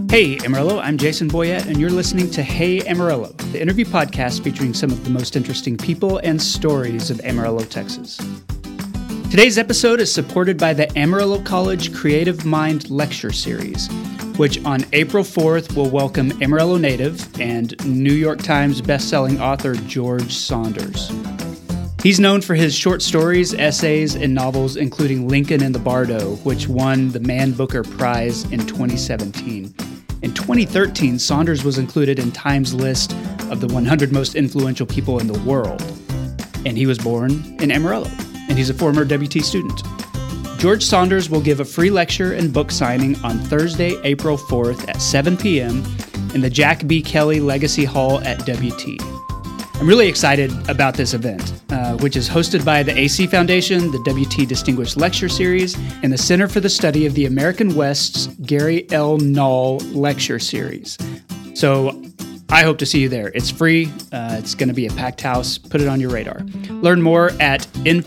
Hey Amarillo, I'm Jason Boyette, and you're listening to Hey Amarillo, the interview podcast featuring some of the most interesting people and stories of Amarillo, Texas. Today's episode is supported by the Amarillo College Creative Mind Lecture Series, which on April 4th will welcome Amarillo native and New York Times bestselling author George Saunders. He's known for his short stories, essays, and novels, including Lincoln and the Bardo, which won the Man Booker Prize in 2017. In 2013, Saunders was included in Time's list of the 100 most influential people in the world. And he was born in Amarillo, and he's a former WT student. George Saunders will give a free lecture and book signing on Thursday, April 4th at 7 p.m. in the Jack B. Kelly Legacy Hall at WT. I'm really excited about this event, which is hosted by the AC Foundation, the WT Distinguished Lecture Series, and the Center for the Study of the American West's Gary L. Null Lecture Series. So I hope to see you there. It's free. It's going to be a packed house. Put it on your radar. Learn more at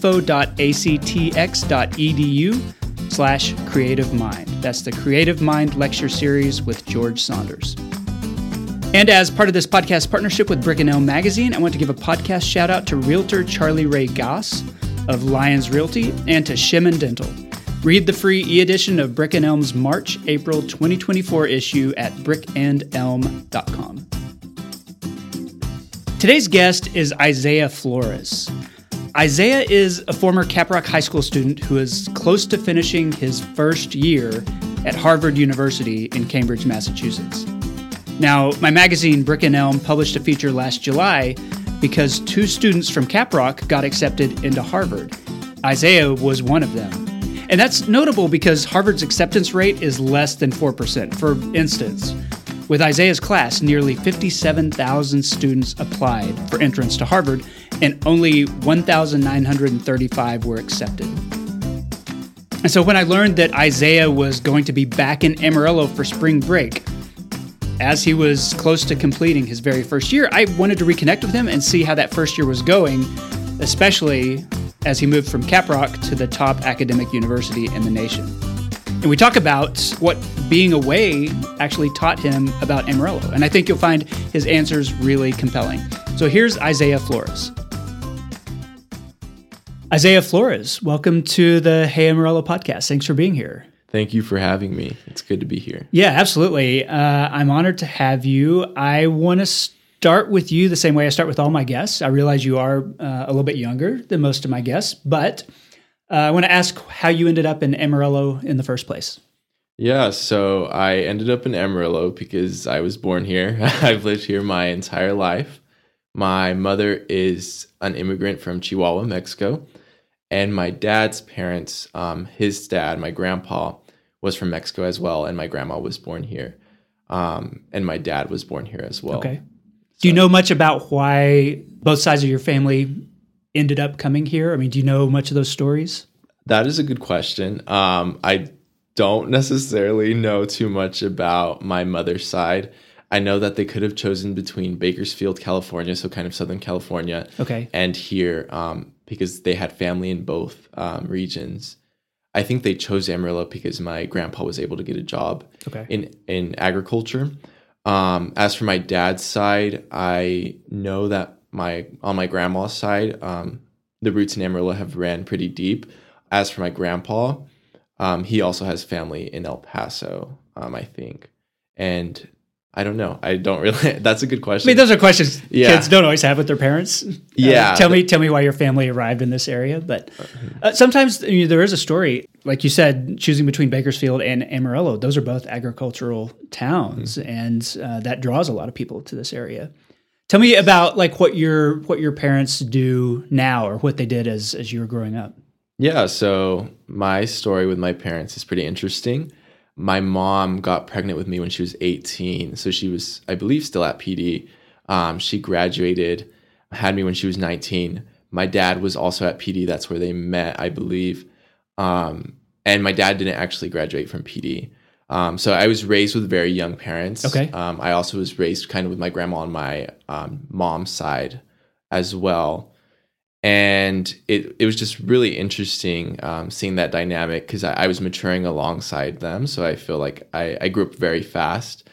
info.actx.edu/Creative Mind. That's the Creative Mind Lecture Series with George Saunders. And as part of this podcast partnership with Brick and Elm Magazine, I want to give a podcast shout out to Realtor Charlie Ray Goss of Lyons Realty and to Shemin Dental. Read the free e-edition of Brick and Elm's March-April 2024 issue at brickandelm.com. Today's guest is Isaiah Flores. Isaiah is a former Caprock High School student who is close to finishing his first year at Harvard University in Cambridge, Massachusetts. Now, my magazine, Brick and Elm, published a feature last July because two students from Caprock got accepted into Harvard. Isaiah was one of them. And that's notable because Harvard's acceptance rate is less than 4%. For instance, with Isaiah's class, nearly 57,000 students applied for entrance to Harvard, and only 1,935 were accepted. And so when I learned that Isaiah was going to be back in Amarillo for spring break, as he was close to completing his very first year, I wanted to reconnect with him and see how that first year was going, especially as he moved from Caprock to the top academic university in the nation. And we talk about what being away actually taught him about Amarillo, and I think you'll find his answers really compelling. So here's Isaiah Flores. Isaiah Flores, welcome to the Hey Amarillo podcast. Thanks for being here. Thank you for having me. It's good to be here. Yeah, absolutely. I'm honored to have you. I want to start with you the same way I start with all my guests. I realize you are a little bit younger than most of my guests, but I want to ask how you ended up in Amarillo in the first place. Yeah, so I ended up in Amarillo because I was born here. I've lived here my entire life. My mother is an immigrant from Chihuahua, Mexico, and my dad's parents, his dad, my grandpa, was from Mexico as well, and my grandma was born here, and my dad was born here as well. Okay. Do you know much about why both sides of your family ended up coming here? I mean, do you know much of those stories? That is a good question. I don't necessarily know too much about my mother's side. I know that they could have chosen between Bakersfield, California, so kind of Southern California, okay, and here because they had family in both regions. I think they chose Amarillo because my grandpa was able to get a job in agriculture. As for my dad's side, I know that on my grandma's side, the roots in Amarillo have ran pretty deep. As for my grandpa, he also has family in El Paso, I think. And I don't know. I don't really. That's a good question. I mean, those are questions kids don't always have with their parents. Yeah. Tell me why your family arrived in this area. But sometimes there is a story, like you said, choosing between Bakersfield and Amarillo. Those are both agricultural towns, and that draws a lot of people to this area. Tell me about like what your parents do now, or what they did as you were growing up. Yeah. So my story with my parents is pretty interesting. My mom got pregnant with me when she was 18. So she was, I believe, still at PD. She graduated, had me when she was 19. My dad was also at PD. That's where they met, I believe. And my dad didn't actually graduate from PD. So I was raised with very young parents. Okay. I also was raised kind of with my grandma on my mom's side as well. And it was just really interesting seeing that dynamic because I was maturing alongside them. So I feel like I grew up very fast.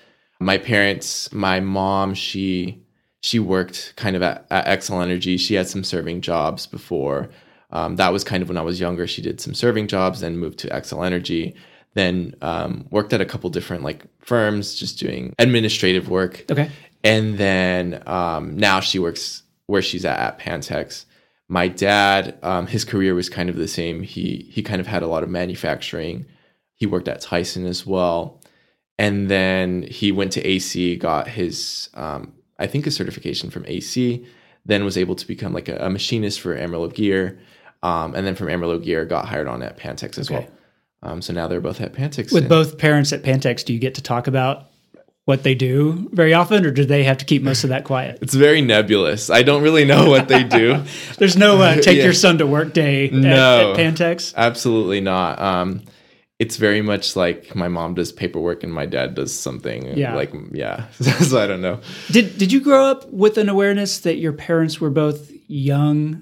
My mom, she worked kind of at Xcel Energy. She had some serving jobs before. That was kind of when I was younger. She did some serving jobs, then moved to Xcel Energy, then worked at a couple different like firms, just doing administrative work. Okay. And then now she works where she's at Pantex. My dad, his career was kind of the same. He kind of had a lot of manufacturing. He worked at Tyson as well. And then he went to AC, got his, I think a certification from AC, then was able to become like a machinist for Amarillo Gear. And then from Amarillo Gear, got hired on at Pantex as well. So now they're both at Pantex. With both parents at Pantex, do you get to talk about what they do very often, or do they have to keep most of that quiet? It's very nebulous. I don't really know what they do. There's no take your son to work day at Pantex? Absolutely not. It's very much like my mom does paperwork and my dad does something. So I don't know. Did you grow up with an awareness that your parents were both young?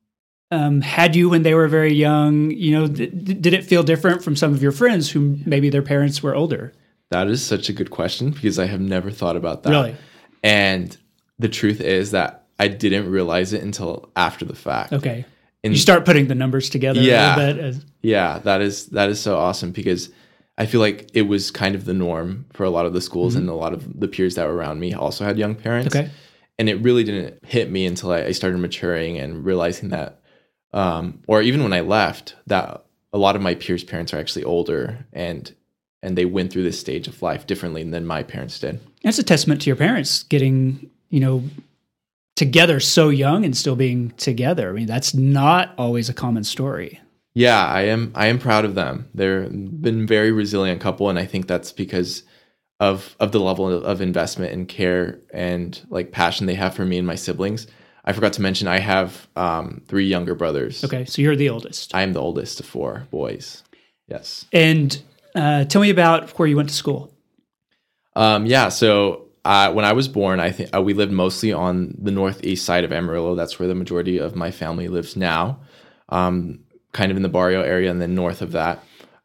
Had you when they were very young? Did it feel different from some of your friends who maybe their parents were older? That is such a good question because I have never thought about that. Really? And the truth is that I didn't realize it until after the fact. Okay. You start putting the numbers together a little bit. Yeah, that is so awesome because I feel like it was kind of the norm for a lot of the schools and a lot of the peers that were around me also had young parents. Okay. And it really didn't hit me until I started maturing and realizing that, or even when I left, that a lot of my peers' parents are actually older and they went through this stage of life differently than my parents did. That's a testament to your parents getting, together so young and still being together. I mean, that's not always a common story. Yeah, I am proud of them. They've been very resilient couple, and I think that's because of the level of investment and care and like passion they have for me and my siblings. I forgot to mention I have 3 younger brothers. Okay, so you're the oldest. I am the oldest of 4 boys. Yes. And tell me about where you went to school. So when I was born, I think we lived mostly on the northeast side of Amarillo. That's where the majority of my family lives now, kind of in the Barrio area, and then north of that.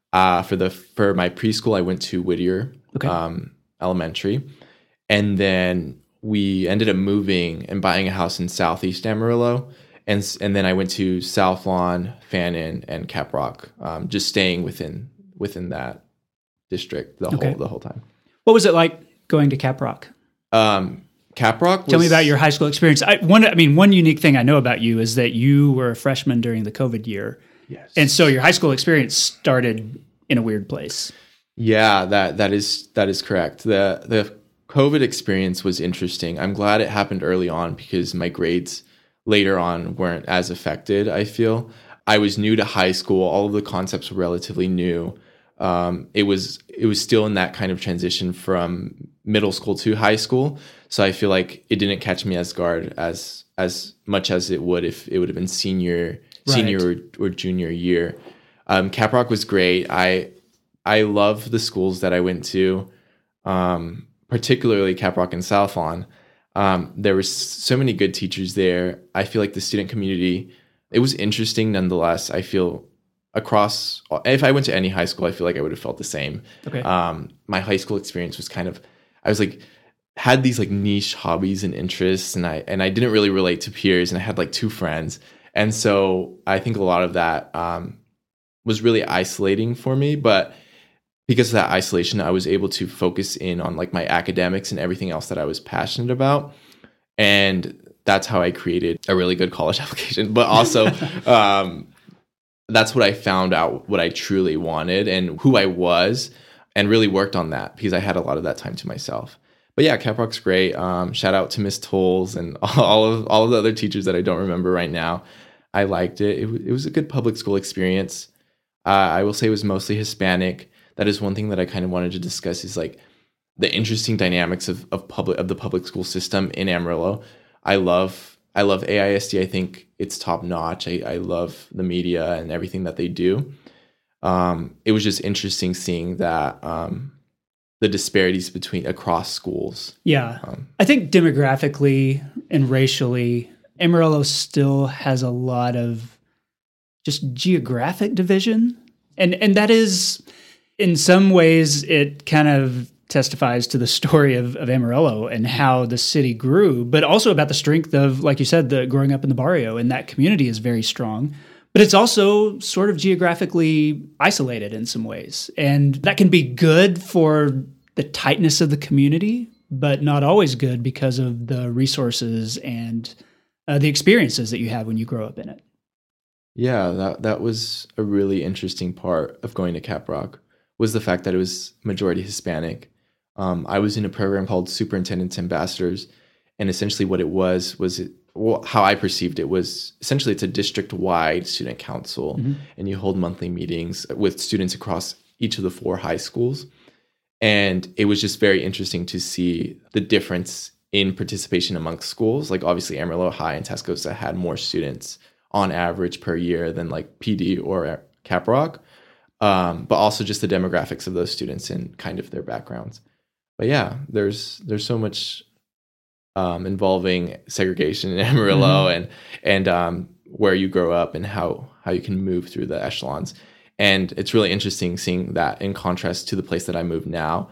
For my preschool, I went to Whittier Elementary, and then we ended up moving and buying a house in southeast Amarillo, and then I went to South Lawn, Fannin, and Caprock, just staying within that district the whole time. What was it like going to Caprock? Caprock. Tell me about your high school experience. One unique thing I know about you is that you were a freshman during the COVID year. Yes. And so your high school experience started in a weird place. Yeah, that is correct. The COVID experience was interesting. I'm glad it happened early on because my grades later on weren't as affected, I feel. I was new to high school. All of the concepts were relatively new. It was still in that kind of transition from middle school to high school. So I feel like it didn't catch me as guard as much as it would if it would have been senior or junior year. Caprock was great. I love the schools that I went to, particularly Caprock and South Lawn. There were so many good teachers there. I feel like the student community, it was interesting nonetheless. I feel if I went to any high school, I feel like I would have felt the same. Okay. My high school experience was I was like, had these like niche hobbies and interests, and I didn't really relate to peers, and I had like 2 friends. And so I think a lot of that was really isolating for me. But because of that isolation, I was able to focus in on like my academics and everything else that I was passionate about. And that's how I created a really good college application. But also, that's what I found out what I truly wanted and who I was, and really worked on that because I had a lot of that time to myself. But yeah, Caprock's great. Shout out to Miss Tolles and all of the other teachers that I don't remember right now. I liked it. It was a good public school experience. I will say it was mostly Hispanic. That is one thing that I kind of wanted to discuss is like the interesting dynamics of the public school system in Amarillo. I love AISD. I think it's top notch. I love the media and everything that they do. It was just interesting seeing that the disparities across schools. Yeah. I think demographically and racially Amarillo still has a lot of just geographic division. And that is, in some ways, it kind of testifies to the story of Amarillo and how the city grew, but also about the strength of, like you said, the growing up in the barrio, and that community is very strong. But it's also sort of geographically isolated in some ways. And that can be good for the tightness of the community, but not always good because of the resources and the experiences that you have when you grow up in it. Yeah, that was a really interesting part of going to Caprock, was the fact that it was majority Hispanic. I was in a program called Superintendent's Ambassadors, and essentially what it was how I perceived it was essentially it's a district-wide student council, and you hold monthly meetings with students across each of the 4 high schools. And it was just very interesting to see the difference in participation amongst schools. Like obviously Amarillo High and Tascosa had more students on average per year than like PD or Caprock, but also just the demographics of those students and kind of their backgrounds. But yeah, there's so much involving segregation in Amarillo and where you grow up and how you can move through the echelons. And it's really interesting seeing that in contrast to the place that I moved now.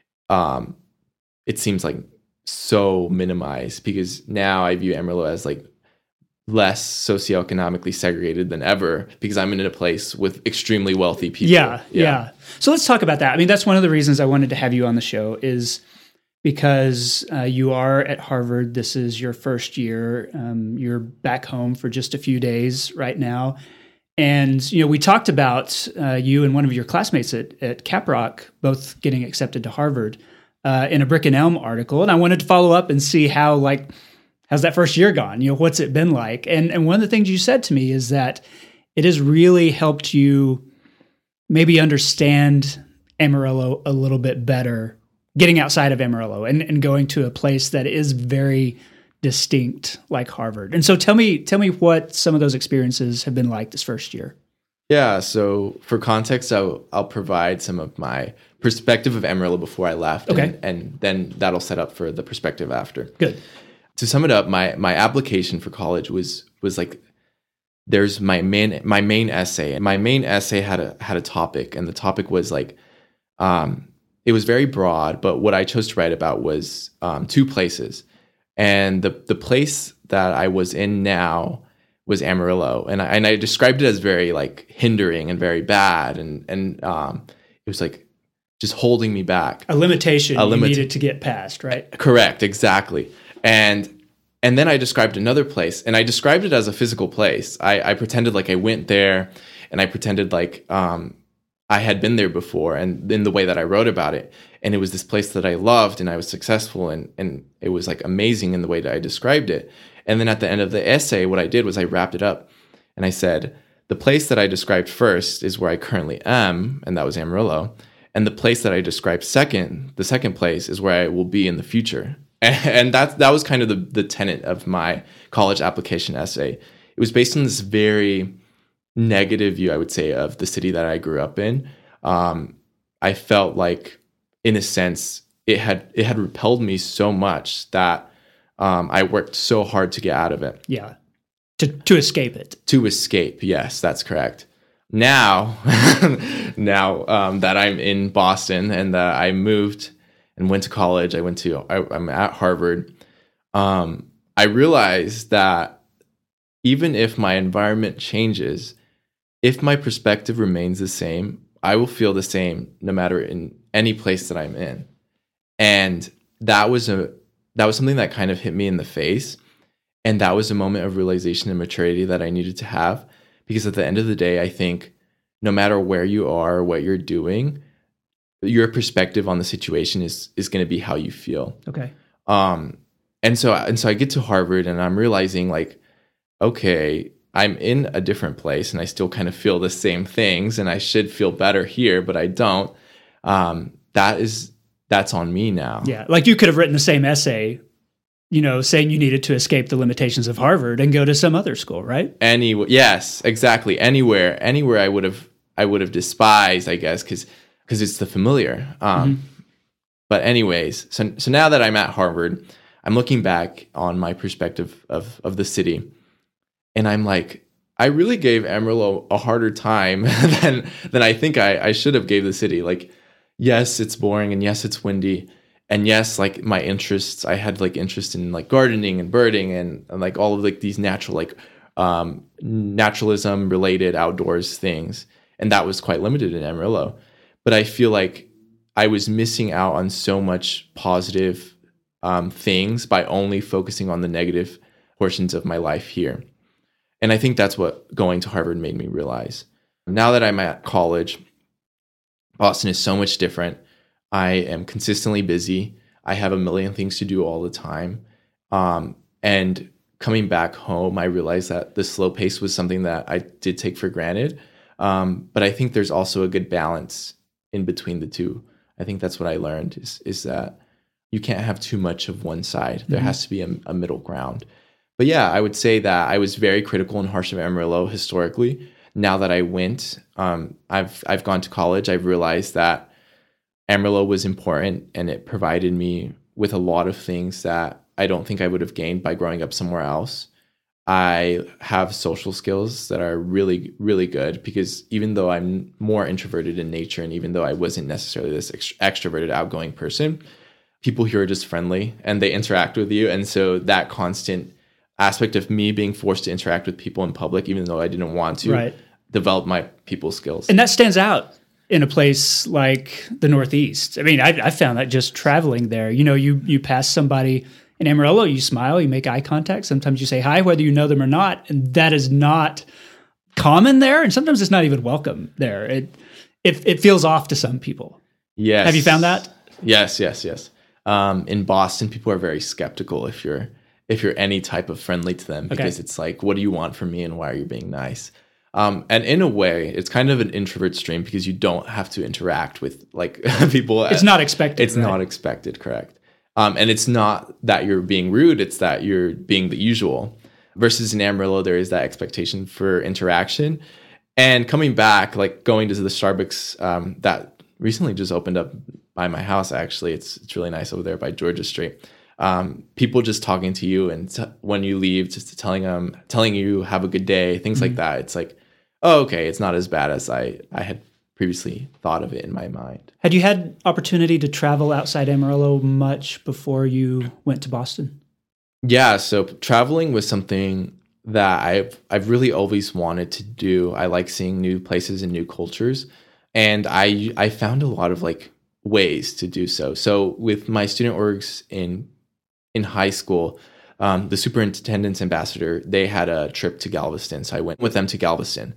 It seems like so minimized, because now I view Amarillo as like less socioeconomically segregated than ever, because I'm in a place with extremely wealthy people. Yeah. So let's talk about that. I mean, that's one of the reasons I wanted to have you on the show, is because you are at Harvard. This is your first year. You're back home for just a few days right now. And, we talked about you and one of your classmates at Caprock both getting accepted to Harvard in a Brick and Elm article. And I wanted to follow up and see how's that first year gone? What's it been like? And one of the things you said to me is that it has really helped you maybe understand Amarillo a little bit better, getting outside of Amarillo and going to a place that is very distinct like Harvard. And so tell me what some of those experiences have been like this first year. Yeah, so for context, I'll provide some of my perspective of Amarillo before I left, okay, and then that'll set up for the perspective after. Good. To sum it up, my application for college was like, there's my main essay, and my main essay had a topic, and the topic was like, it was very broad, but what I chose to write about was 2 places. And the place that I was in now was Amarillo, and I described it as very like hindering and very bad, and it was like just holding me back. A limitation you needed to get past, right? Correct, exactly. And then I described another place, and I described it as a physical place. I pretended like I went there, and I pretended like I had been there before, and in the way that I wrote about it. And it was this place that I loved, and I was successful, and it was like amazing in the way that I described it. And then at the end of the essay, what I did was I wrapped it up, and I said, the place that I described first is where I currently am, and that was Amarillo. And the place that I described second, the second place, is where I will be in the future. And that was kind of the tenet of my college application essay. It was based on this very negative view, I would say, of the city that I grew up in. I felt like, in a sense, it had repelled me so much that I worked so hard to get out of it. Yeah, to escape it. To escape, yes, that's correct. Now that I'm in Boston and that I moved and went to college, I'm at Harvard. I realized that even if my environment changes, if my perspective remains the same, I will feel the same no matter in any place that I'm in. And that was something that kind of hit me in the face. And that was a moment of realization and maturity that I needed to have. Because at the end of the day, I think no matter where you are or what you're doing, your perspective on the situation is going to be how you feel. Okay. And so I get to Harvard and I'm realizing like, okay, I'm in a different place and I still kind of feel the same things and I should feel better here, but I don't. That's on me now. Yeah. Like you could have written the same essay, saying you needed to escape the limitations of Harvard and go to some other school, right? Yes, exactly. Anywhere I would have despised, I guess, because it's the familiar. But anyways, so now that I'm at Harvard, I'm looking back on my perspective of the city, and I'm like, I really gave Amarillo a harder time than I think I should have gave the city. Like, yes, it's boring, and yes, it's windy, and yes, like my interests, I had like interest in like gardening and birding and like all of like these natural like naturalism related outdoors things, and that was quite limited in Amarillo. But I feel like I was missing out on so much positive things by only focusing on the negative portions of my life here. And I think that's what going to Harvard made me realize. Now that I'm at college, Boston is so much different. I am consistently busy. I have a million things to do all the time. And coming back home, I realized that the slow pace was something that I did take for granted. But I think there's also a good balance in between the two. I think that's what I learned is that you can't have too much of one side. There has to be a middle ground. But yeah, I would say that I was very critical and harsh of Amarillo historically. Now that I went, I've gone to college. I've realized that Amarillo was important, and it provided me with a lot of things that I don't think I would have gained by growing up somewhere else. I have social skills that are really, really good because even though I'm more introverted in nature, and even though I wasn't necessarily this extroverted, outgoing person, people here are just friendly and they interact with you. And so that constant aspect of me being forced to interact with people in public, even though I didn't want to, develop my people skills. And that stands out in a place like the Northeast. I mean, I found that just traveling there, you pass somebody in Amarillo, you smile, you make eye contact. Sometimes you say hi, whether you know them or not. And that is not common there. And sometimes it's not even welcome there. It feels off to some people. Yes. Have you found that? Yes. In Boston, people are very skeptical if you're any type of friendly to them, because it's like, what do you want from me and why are you being nice? And in a way, it's kind of an introvert stream because you don't have to interact with like people. It's not expected. It's not expected, correct. And it's not that you're being rude, it's that you're being the usual. Versus in Amarillo, there is that expectation for interaction. And coming back, like going to the Starbucks that recently just opened up by my house, actually, it's really nice over there by Georgia Street. People just talking to you, and when you leave, just telling you have a good day, things like that. It's like, oh, okay, it's not as bad as I had previously thought of it in my mind. Had you had opportunity to travel outside Amarillo much before you went to Boston? Yeah, so traveling was something that I've really always wanted to do. I like seeing new places and new cultures, and I found a lot of like ways to do so. So with my student orgs in high school, the superintendent's ambassador, they had a trip to Galveston, so I went with them to Galveston.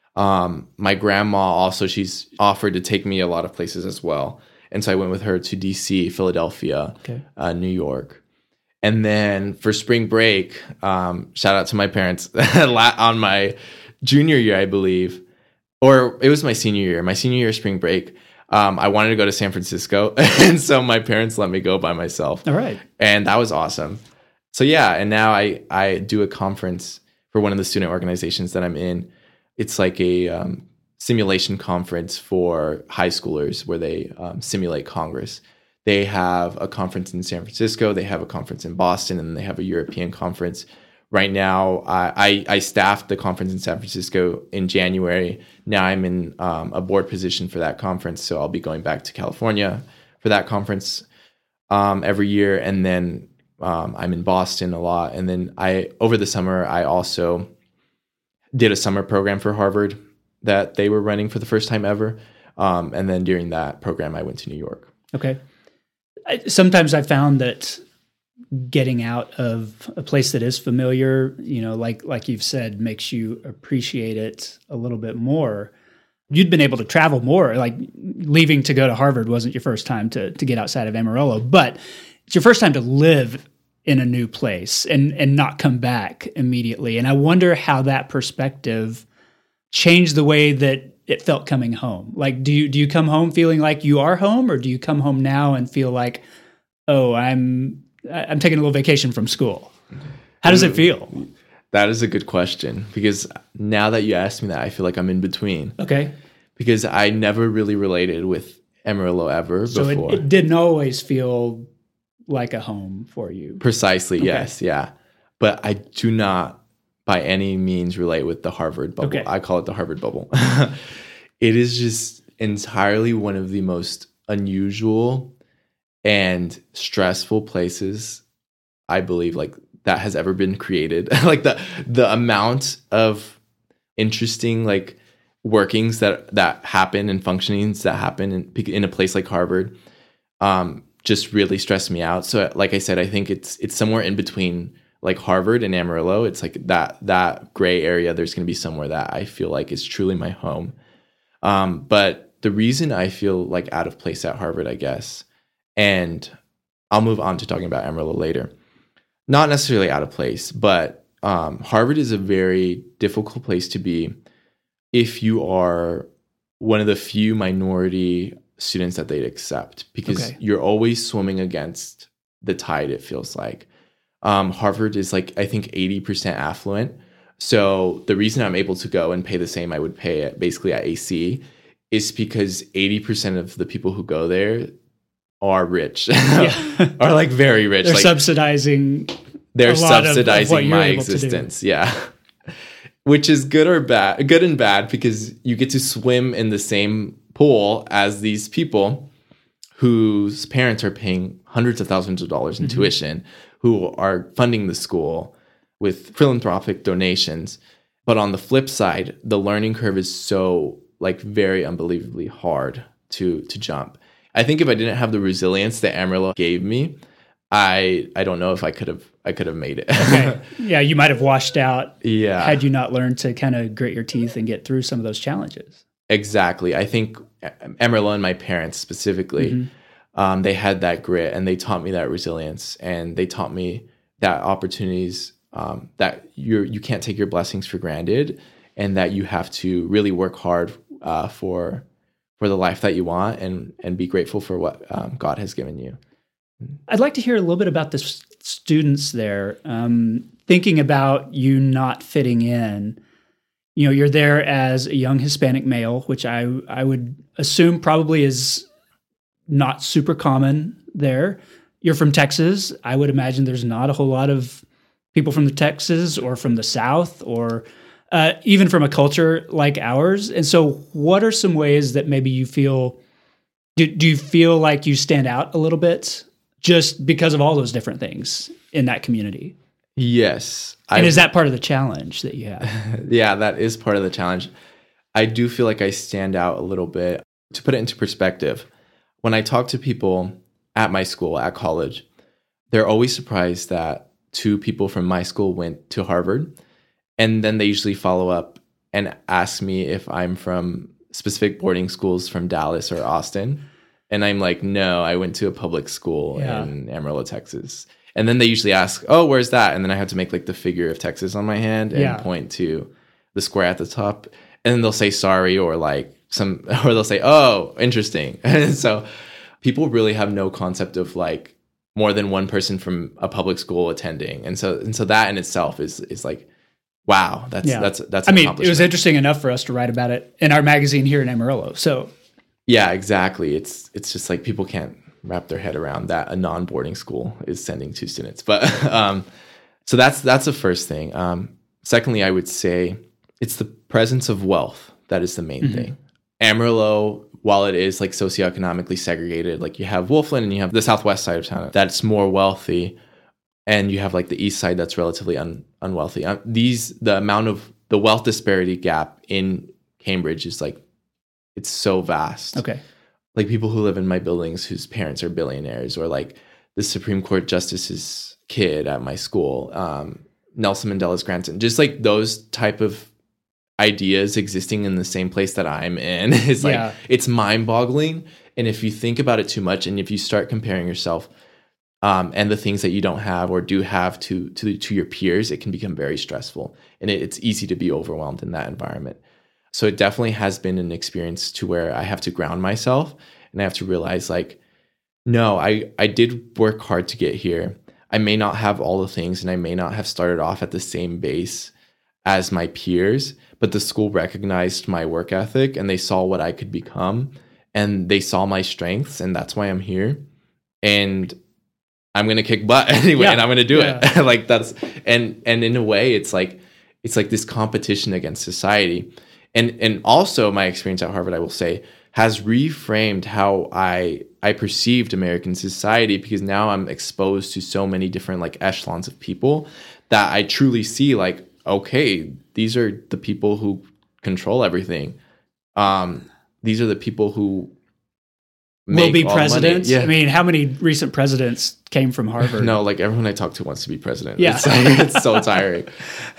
My grandma also, she's offered to take me a lot of places as well. And so I went with her to DC, Philadelphia, New York. And then for spring break, shout out to my parents, on my junior year, I believe, or it was my senior year spring break, I wanted to go to San Francisco. And so my parents let me go by myself. All right. And that was awesome. So yeah, and now I do a conference for one of the student organizations that I'm in. It's like a simulation conference for high schoolers where they simulate Congress. They have a conference in San Francisco, they have a conference in Boston, and they have a European conference. Right now, I staffed the conference in San Francisco in January. Now I'm in a board position for that conference, so I'll be going back to California for that conference every year. And then I'm in Boston a lot. And then over the summer, I also did a summer program for Harvard that they were running for the first time ever. And then during that program, I went to New York. Okay. Sometimes I found that getting out of a place that is familiar, like you've said, makes you appreciate it a little bit more. You'd been able to travel more, like leaving to go to Harvard wasn't your first time to get outside of Amarillo, but it's your first time to live in a new place and not come back immediately. And I wonder how that perspective changed the way that it felt coming home. Like, do you come home feeling like you are home, or do you come home now and feel like, oh, I'm taking a little vacation from school? How does it feel? That is a good question, because now that you asked me that, I feel like I'm in between. Okay. Because I never really related with Amarillo ever before. So it didn't always feel like a home for you. Precisely, okay. Yes, yeah. But I do not by any means relate with the Harvard bubble. Okay. I call it the Harvard bubble. It is just entirely one of the most unusual and stressful places, I believe, like that has ever been created. Like the amount of interesting like workings that happen and functionings that happen in a place like Harvard just really stressed me out. So like I said, I think it's somewhere in between like Harvard and Amarillo. It's like that gray area. There's going to be somewhere that I feel like is truly my home. But the reason I feel like out of place at Harvard, I guess, and I'll move on to talking about Amarillo later, not necessarily out of place, but Harvard is a very difficult place to be if you are one of the few minority students that they'd accept, because you're always swimming against the tide, it feels like. Harvard is like, I think 80% affluent. So the reason I'm able to go and pay the same I would pay at basically at AC is because 80% of the people who go there are rich, are like very rich. They're like, subsidizing. They're subsidizing my existence. Yeah. Which is good and bad, because you get to swim in the same pool as these people whose parents are paying hundreds of thousands of dollars in tuition, who are funding the school with philanthropic donations. But on the flip side, the learning curve is so like very unbelievably hard to jump. I think if I didn't have the resilience that Amarillo gave me, I don't know if I could have made it. Okay. Yeah, you might have washed out had you not learned to kind of grit your teeth and get through some of those challenges. Exactly. I think Amarillo and my parents specifically, they had that grit, and they taught me that resilience, and they taught me that opportunities, that you can't take your blessings for granted, and that you have to really work hard for the life that you want, and be grateful for what God has given you. I'd like to hear a little bit about the students there. Thinking about you not fitting in, you're there as a young Hispanic male, which I would assume probably is not super common there. You're from Texas. I would imagine there's not a whole lot of people from the Texas or from the South, or even from a culture like ours. And so what are some ways that maybe you feel, do you feel like you stand out a little bit just because of all those different things in that community? Yes. And is that part of the challenge that you have? Yeah, that is part of the challenge. I do feel like I stand out a little bit. To put it into perspective, when I talk to people at my school, at college, they're always surprised that 2 people from my school went to Harvard. And then they usually follow up and ask me if I'm from specific boarding schools from Dallas or Austin. And I'm like, no, I went to a public school in Amarillo, Texas. And then they usually ask, oh, where's that? And then I have to make like the figure of Texas on my hand and point to the square at the top. And then they'll say sorry, or like or they'll say, oh, interesting. And so people really have no concept of like more than one person from a public school attending. And so that in itself is like, wow, that's I mean, it was interesting enough for us to write about it in our magazine here in Amarillo. So yeah, exactly. It's just like people can't wrap their head around that a non-boarding school is sending 2 students. But so that's the first thing. Secondly, I would say it's the presence of wealth that is the main thing. Amarillo, while it is like socioeconomically segregated, like you have Wolfland and you have the southwest side of town that's more wealthy, and you have like the east side that's relatively unwealthy. The amount of the wealth disparity gap in Cambridge is like, it's so vast. Okay. Like people who live in my buildings whose parents are billionaires, or like the Supreme Court justice's kid at my school, Nelson Mandela's grandson, just like those type of ideas existing in the same place that I'm in is like, it's mind boggling. And if you think about it too much, and if you start comparing yourself and the things that you don't have or do have to your peers, it can become very stressful, and it's easy to be overwhelmed in that environment. So it definitely has been an experience to where I have to ground myself, and I have to realize like, no, I did work hard to get here. I may not have all the things, and I may not have started off at the same base as my peers, but the school recognized my work ethic, and they saw what I could become, and they saw my strengths, and that's why I'm here. And I'm gonna kick butt anyway, and I'm gonna do it. Like that's and in a way, it's like this competition against society, and also my experience at Harvard, I will say, has reframed how I perceived American society, because now I'm exposed to so many different like echelons of people that I truly see like, okay, these are the people who control everything. These are the people who will be presidents. Yeah. I mean, how many recent presidents came from Harvard? No, like everyone I talk to wants to be president. Yeah. It's so tiring.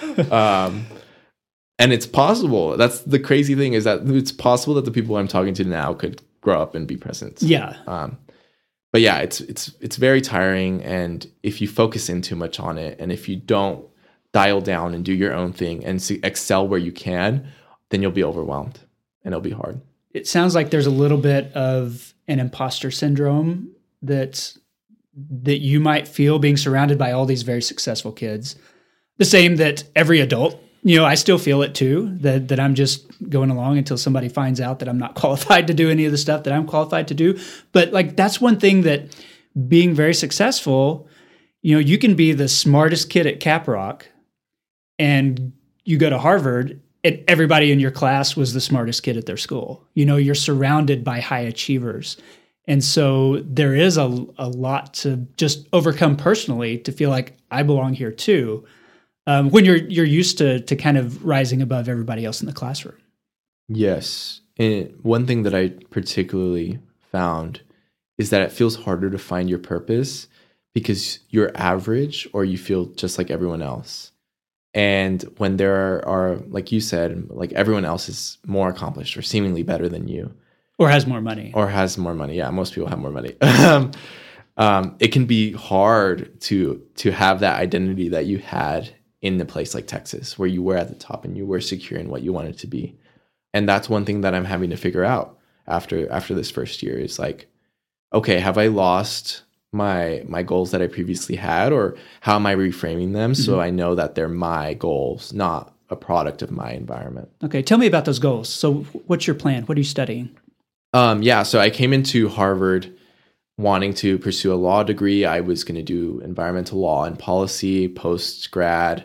And it's possible. That's the crazy thing, is that it's possible that the people I'm talking to now could grow up and be presidents. Yeah. But yeah, it's very tiring. And if you focus in too much on it, and if you don't dial down and do your own thing and excel where you can, then you'll be overwhelmed and it'll be hard. It sounds like there's a little bit of an imposter syndrome that you might feel being surrounded by all these very successful kids. The same that every adult, I still feel it too, that I'm just going along until somebody finds out that I'm not qualified to do any of the stuff that I'm qualified to do. But like, that's one thing that being very successful, you can be the smartest kid at Caprock and you go to Harvard and everybody in your class was the smartest kid at their school. You're surrounded by high achievers. And so there is a lot to just overcome personally to feel like I belong here too. When you're used to kind of rising above everybody else in the classroom. Yes. And one thing that I particularly found is that it feels harder to find your purpose because you're average or you feel just like everyone else. And when there are, like you said, like everyone else is more accomplished or seemingly better than you. Or has more money. Yeah, most people have more money. It can be hard to have that identity that you had in a place like Texas, where you were at the top and you were secure in what you wanted to be. And that's one thing that I'm having to figure out after this first year is like, okay, have I lost my goals that I previously had, or how am I reframing them so I know that they're my goals, not a product of my environment? Okay, tell me about those goals. So what's your plan? What are you studying? So I came into Harvard wanting to pursue a law degree. I was going to do environmental law and policy post-grad.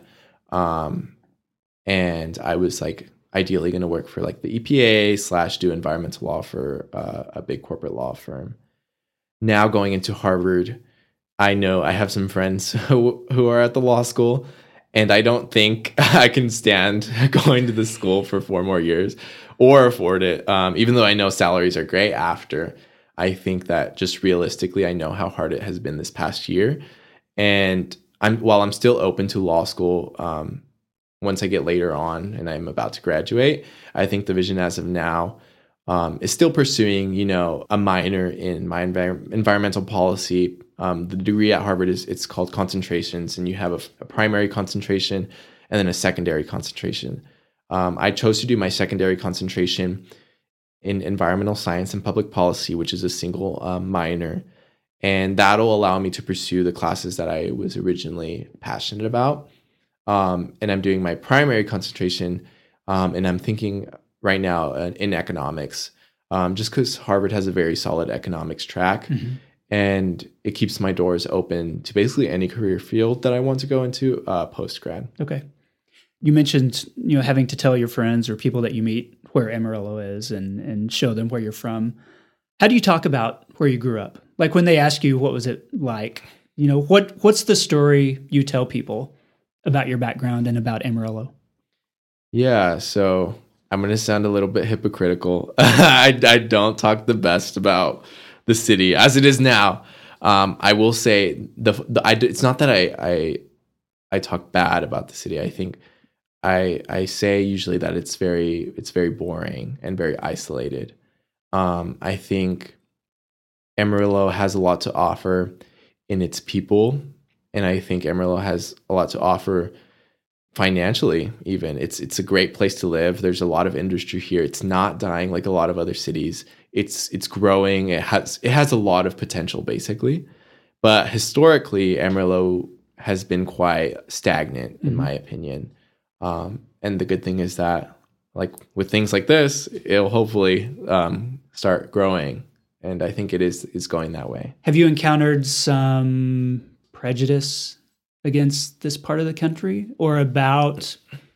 And I was like ideally going to work for like the EPA / do environmental law for a big corporate law firm. Now going into Harvard, I know I have some friends who are at the law school, and I don't think I can stand going to the school for 4 more years or afford it. Even though I know salaries are great after, I think that just realistically, I know how hard it has been this past year. And while I'm still open to law school, once I get later on and I'm about to graduate, I think the vision as of now is still pursuing, a minor in my environmental policy. The degree at Harvard it's called concentrations, and you have a primary concentration and then a secondary concentration. I chose to do my secondary concentration in environmental science and public policy, which is a single minor, and that'll allow me to pursue the classes that I was originally passionate about. And I'm doing my primary concentration, and I'm thinking right now in economics, just because Harvard has a very solid economics track, and it keeps my doors open to basically any career field that I want to go into post-grad. Okay. You mentioned, having to tell your friends or people that you meet where Amarillo is and show them where you're from. How do you talk about where you grew up? Like when they ask you, what was it like? What's the story you tell people about your background and about Amarillo? Yeah, so I'm going to sound a little bit hypocritical. I don't talk the best about the city as it is now. I will say it's not that I talk bad about the city. I think I say usually that it's very boring and very isolated. I think Amarillo has a lot to offer in its people, and I think Amarillo has a lot to offer financially. Even it's a great place to live. There's a lot of industry here. It's not dying like a lot of other cities. It's growing. It has a lot of potential basically, but historically Amarillo has been quite stagnant in my opinion. And the good thing is that, like with things like this, it'll hopefully start growing And I think it is going that way. Have you encountered some prejudice against this part of the country, or about,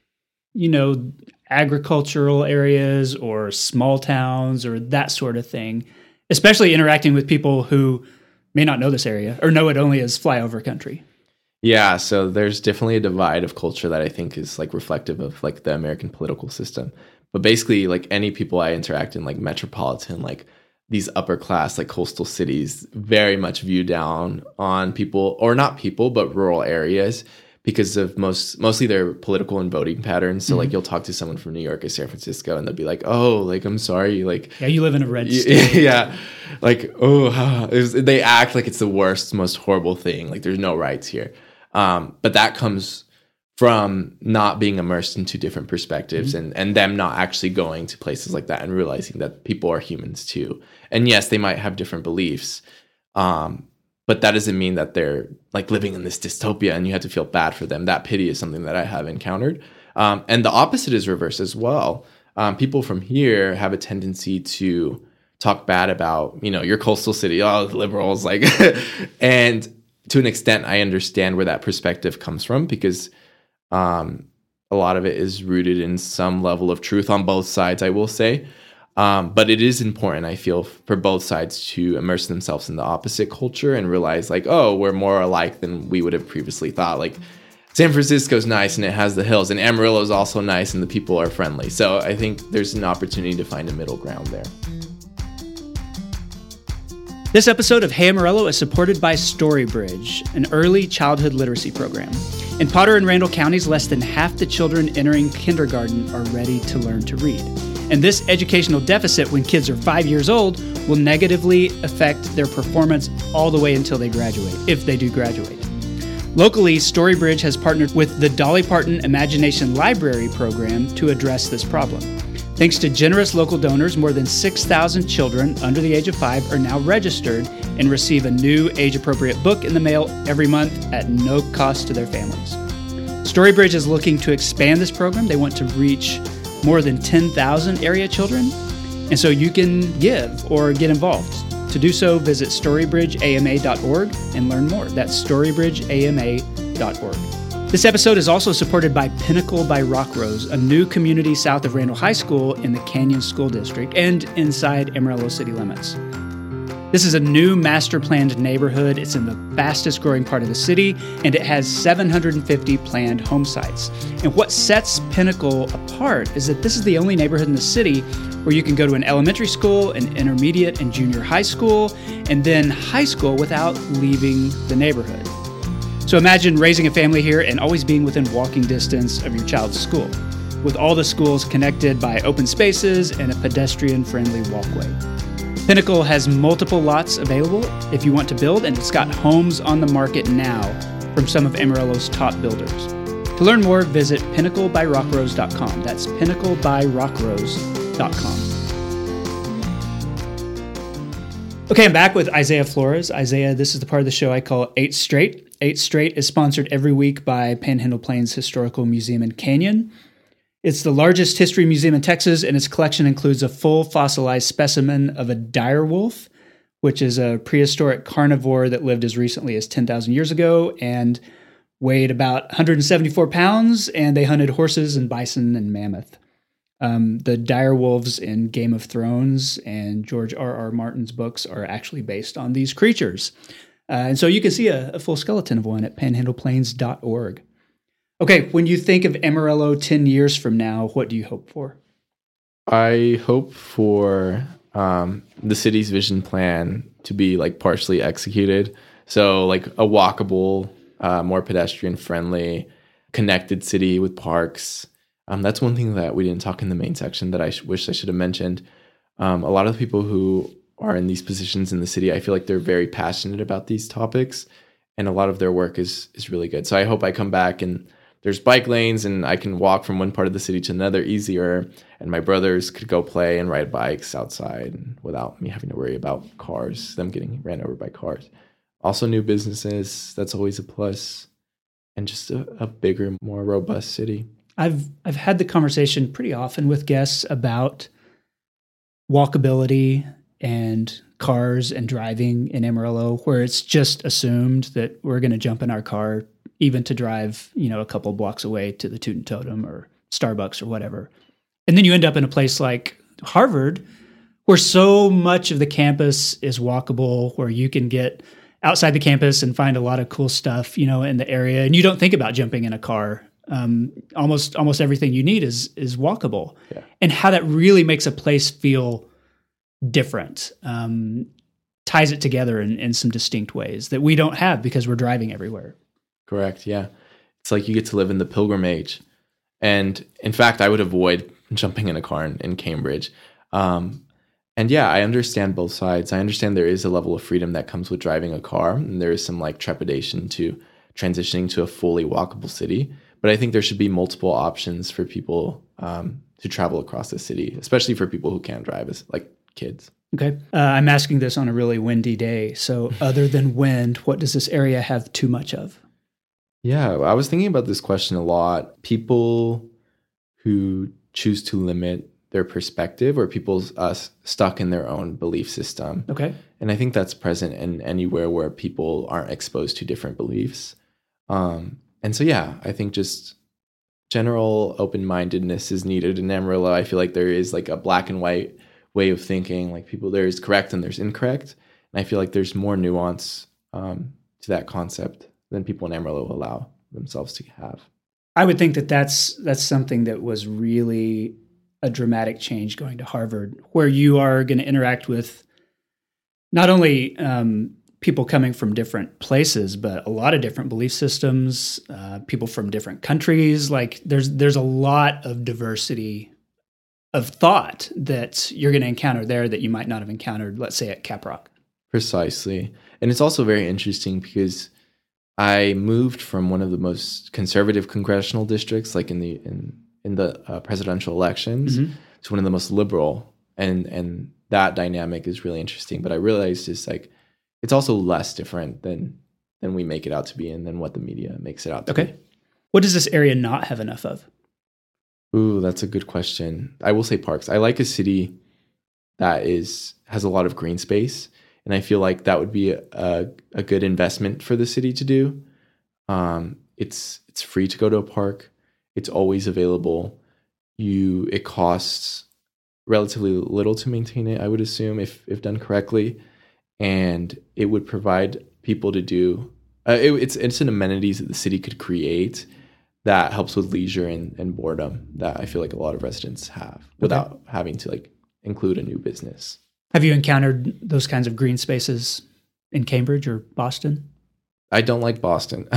agricultural areas or small towns or that sort of thing, especially interacting with people who may not know this area or know it only as flyover country? Yeah, so there's definitely a divide of culture that I think is like reflective of like the American political system. But basically, like any people I interact in, like metropolitan, like these upper class, like coastal cities, very much view down on people, or not people, but rural areas, because of mostly their political and voting patterns. So like you'll talk to someone from New York or San Francisco and they'll be like, oh, like, I'm sorry. Like, yeah, you live in a red state. Yeah. Like, oh, they act like it's the worst, most horrible thing. Like there's no rights here. But that comes from not being immersed into different perspectives and them not actually going to places like that and realizing that people are humans too. And yes, they might have different beliefs. But that doesn't mean that they're like living in this dystopia and you have to feel bad for them. That pity is something that I have encountered. And the opposite is reversed as well. People from here have a tendency to talk bad about, your coastal city, oh, the liberals, like, and to an extent, I understand where that perspective comes from, because a lot of it is rooted in some level of truth on both sides, I will say. But it is important, I feel, for both sides to immerse themselves in the opposite culture and realize, like, oh, we're more alike than we would have previously thought. Like, San Francisco's nice and it has the hills, and Amarillo is also nice and the people are friendly. So I think there's an opportunity to find a middle ground there. This episode of Hey Amarillo is supported by StoryBridge, an early childhood literacy program. In Potter and Randall counties, less than half the children entering kindergarten are ready to learn to read. And this educational deficit when kids are 5 years old will negatively affect their performance all the way until they graduate, if they do graduate. Locally, StoryBridge has partnered with the Dolly Parton Imagination Library program to address this problem. Thanks to generous local donors, more than 6,000 children under the age of 5 are now registered and receive a new age-appropriate book in the mail every month at no cost to their families. StoryBridge is looking to expand this program. They want to reach more than 10,000 area children, and so you can give or get involved. To do so, visit storybridgeama.org and learn more. That's storybridgeama.org. This episode is also supported by Pinnacle by Rockrose, a new community south of Randall High School in the Canyon School District and inside Amarillo city limits. This is a new master-planned neighborhood. It's in the fastest-growing part of the city, and it has 750 planned home sites. And what sets Pinnacle apart is that this is the only neighborhood in the city where you can go to an elementary school, an intermediate and junior high school, and then high school without leaving the neighborhood. So imagine raising a family here and always being within walking distance of your child's school, with all the schools connected by open spaces and a pedestrian-friendly walkway. Pinnacle has multiple lots available if you want to build, and it's got homes on the market now from some of Amarillo's top builders. To learn more, visit pinnaclebyrockrose.com. That's pinnaclebyrockrose.com. Okay, I'm back with Isaiah Flores. Isaiah, this is the part of the show I call 8 Straight. 8 Straight is sponsored every week by Panhandle Plains Historical Museum in Canyon. It's the largest history museum in Texas, and its collection includes a full fossilized specimen of a direwolf, which is a prehistoric carnivore that lived as recently as 10,000 years ago and weighed about 174 pounds, and they hunted horses and bison and mammoth. The direwolves in Game of Thrones and George R.R. Martin's books are actually based on these creatures. And so you can see a full skeleton of one at panhandleplains.org. Okay, when you think of Amarillo 10 years from now, what do you hope for? I hope for the city's vision plan to be like partially executed. So like a walkable, more pedestrian-friendly, connected city with parks. That's one thing that we didn't talk in the main section that I wish I should have mentioned. A lot of the people who are in these positions in the city, I feel like they're very passionate about these topics, and a lot of their work is really good. So I hope I come back and there's bike lanes and I can walk from one part of the city to another easier, and my brothers could go play and ride bikes outside without me having to worry about cars, them getting ran over by cars. Also new businesses, that's always a plus, and just a bigger, more robust city. I've had the conversation pretty often with guests about walkability and cars and driving in Amarillo, where it's just assumed that we're going to jump in our car, even to drive, a couple blocks away to the Toot and Totem or Starbucks or whatever. And then you end up in a place like Harvard, where so much of the campus is walkable, where you can get outside the campus and find a lot of cool stuff, in the area. And you don't think about jumping in a car. Almost everything you need is walkable. Yeah. And how that really makes a place feel different, ties it together in some distinct ways that we don't have because we're driving everywhere. Correct. Yeah. It's like you get to live in the pilgrim age. And in fact, I would avoid jumping in a car in Cambridge. And yeah, I understand both sides. I understand there is a level of freedom that comes with driving a car, and there is some trepidation to transitioning to a fully walkable city. But I think there should be multiple options for people to travel across the city, especially for people who can't drive, like kids. Okay. I'm asking this on a really windy day. So other than wind, what does this area have too much of? Yeah, I was thinking about this question a lot. People who choose to limit their perspective, or people stuck in their own belief system. Okay. And I think that's present in anywhere where people aren't exposed to different beliefs. And so, yeah, I think just general open-mindedness is needed in Amarillo. I feel like there is a black and white way of thinking. There is correct and there's incorrect. And I feel like there's more nuance to that concept than people in Amarillo allow themselves to have. I would think that's something that was really a dramatic change going to Harvard, where you are going to interact with not only people coming from different places, but a lot of different belief systems, people from different countries. There's a lot of diversity of thought that you're going to encounter there that you might not have encountered, let's say, at Caprock. Precisely. And it's also very interesting because I moved from one of the most conservative congressional districts, in the presidential elections, to one of the most liberal, and that dynamic is really interesting. But I realized it's also less different than we make it out to be, and than what the media makes it out to be. What does this area not have enough of? Ooh, that's a good question. I will say parks. I like a city that has a lot of green space. And I feel like that would be a good investment for the city to do. It's free to go to a park. It's always available. It costs relatively little to maintain it, I would assume, if done correctly. And it would provide people to do. It's an amenities that the city could create that helps with leisure and boredom that I feel like a lot of residents have without having to include a new business. Have you encountered those kinds of green spaces in Cambridge or Boston? I don't like Boston.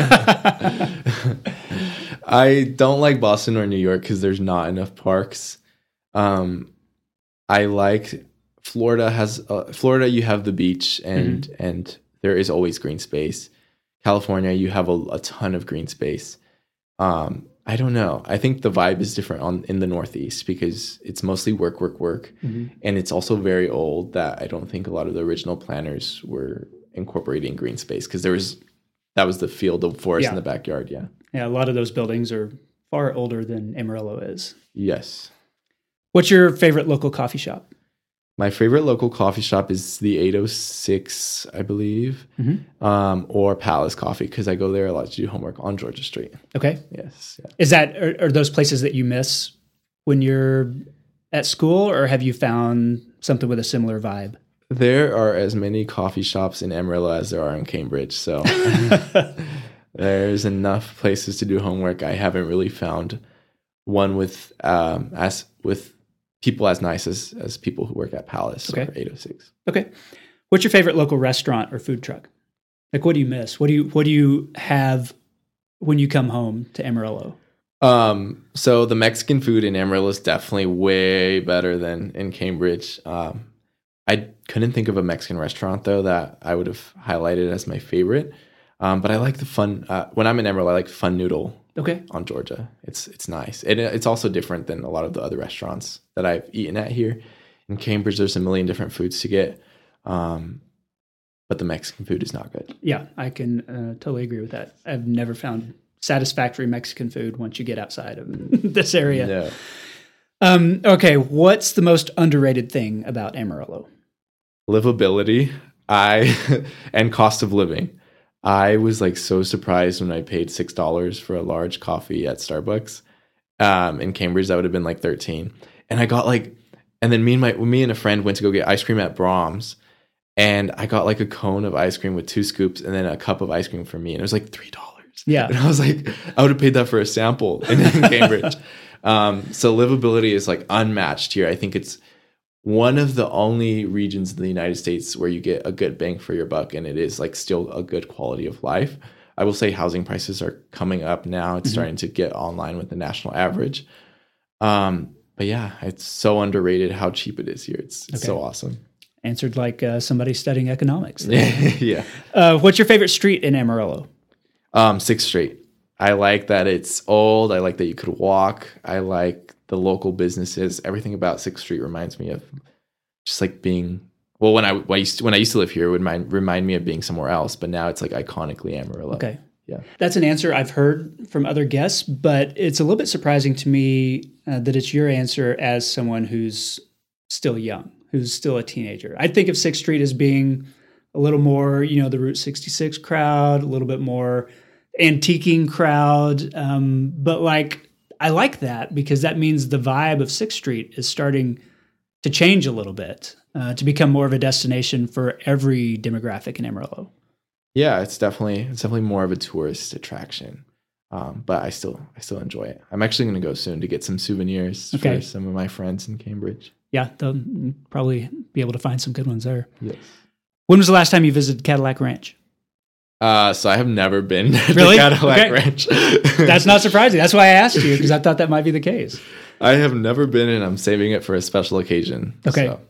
I don't like Boston or New York because there's not enough parks. I like Florida. Florida, you have the beach and there is always green space. California, you have a ton of green space. I don't know. I think the vibe is different in the Northeast because it's mostly work. And it's also very old that I don't think a lot of the original planners were incorporating green space because that was the field of forest in the backyard. Yeah. Yeah. A lot of those buildings are far older than Amarillo is. Yes. What's your favorite local coffee shop? My favorite local coffee shop is the 806, I believe, or Palace Coffee, because I go there a lot to do homework on Georgia Street. Okay. Yes. Yeah. Is are those places that you miss when you're at school, or have you found something with a similar vibe? There are as many coffee shops in Amarillo as there are in Cambridge, so there's enough places to do homework. I haven't really found one with people as nice as people who work at Palace or 806. Okay. What's your favorite local restaurant or food truck? What do you miss? What do you have when you come home to Amarillo? So the Mexican food in Amarillo is definitely way better than in Cambridge. I couldn't think of a Mexican restaurant though that I would have highlighted as my favorite. But I like the fun. When I'm in Amarillo, I like Fun Noodle. On Georgia. It's nice. And it's also different than a lot of the other restaurants that I've eaten at here. In Cambridge, there's a million different foods to get. But the Mexican food is not good. Yeah, I can totally agree with that. I've never found satisfactory Mexican food once you get outside of this area. No. Okay, what's the most underrated thing about Amarillo? livability, and cost of living. I was like so surprised when I paid $6 for a large coffee at Starbucks. In Cambridge, that would have been like 13. And I got like, and then me and a friend went to go get ice cream at Brahms, and I got like a cone of ice cream with 2 scoops and then a cup of ice cream for me, and it was like $3. Yeah, and I was like, I would have paid that for a sample in Cambridge. So livability is like unmatched here. I think it's one of the only regions in the United States where you get a good bang for your buck, and it is like still a good quality of life. I will say housing prices are coming up now. It's starting to get online with the national average. But yeah, it's so underrated how cheap it is here. It's so awesome. Answered like somebody studying economics. Yeah. What's your favorite street in Amarillo? 6th Street. I like that it's old. I like that you could walk. I like the local businesses. Everything about 6th Street reminds me of just like being, well, when I used to live here, it would remind me of being somewhere else, but now it's like iconically Amarillo. Okay. Yeah. That's an answer I've heard from other guests, but it's a little bit surprising to me that it's your answer as someone who's still young, who's still a teenager. I think of 6th Street as being a little more, the Route 66 crowd, a little bit more antiquing crowd. But like, I like that because that means the vibe of 6th Street is starting to change a little bit, to become more of a destination for every demographic in Amarillo. Yeah, it's definitely more of a tourist attraction. But I still enjoy it. I'm actually going to go soon to get some souvenirs for some of my friends in Cambridge. Yeah, they'll probably be able to find some good ones there. Yes. When was the last time you visited Cadillac Ranch? So I have never been to really? Cadillac Ranch. That's not surprising. That's why I asked you, because I thought that might be the case. I have never been, and I'm saving it for a special occasion. Okay. So,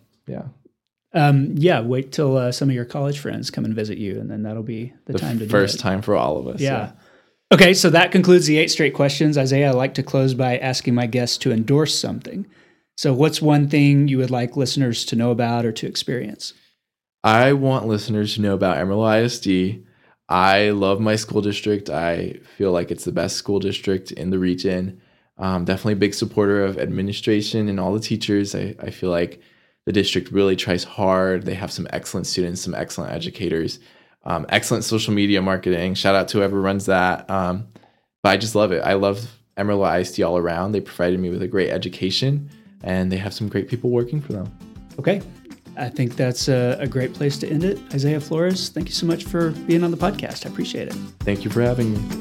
yeah. Wait till some of your college friends come and visit you, and then that'll be the time to do it. First time for all of us. Yeah. Okay, so that concludes the 8 straight questions. Isaiah, I like to close by asking my guests to endorse something. So what's one thing you would like listeners to know about or to experience? I want listeners to know about Amarillo ISD. I love my school district. I feel like it's the best school district in the region. Definitely a big supporter of administration and all the teachers. I feel like the district really tries hard. They have some excellent students, some excellent educators, excellent social media marketing. Shout out to whoever runs that. But I just love it. I love Amarillo ISD all around. They provided me with a great education, and they have some great people working for them. Okay. I think that's a great place to end it. Isaiah Flores, thank you so much for being on the podcast. I appreciate it. Thank you for having me.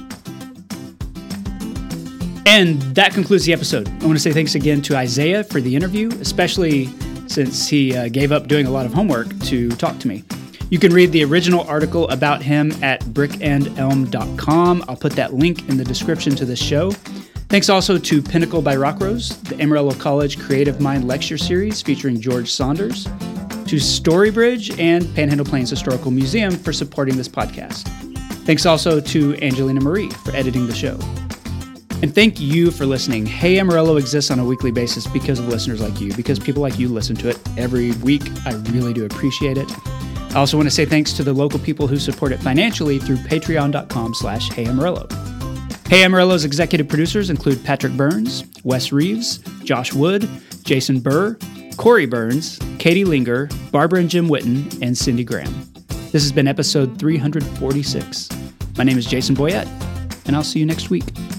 And that concludes the episode. I want to say thanks again to Isaiah for the interview, especially since he gave up doing a lot of homework to talk to me. You can read the original article about him at brickandelm.com. I'll put that link in the description to this show. Thanks also to Pinnacle by Rockrose, the Amarillo College Creative Mind Lecture Series featuring George Saunders, to Storybridge and Panhandle Plains Historical Museum for supporting this podcast. Thanks also to Angelina Marie for editing the show. And thank you for listening. Hey Amarillo exists on a weekly basis because of listeners like you, because people like you listen to it every week. I really do appreciate it. I also want to say thanks to the local people who support it financially through patreon.com/HeyAmarillo. Hey Amarillo's executive producers include Patrick Burns, Wes Reeves, Josh Wood, Jason Burr, Corey Burns, Katie Linger, Barbara and Jim Witten, and Cindy Graham. This has been episode 346. My name is Jason Boyette, and I'll see you next week.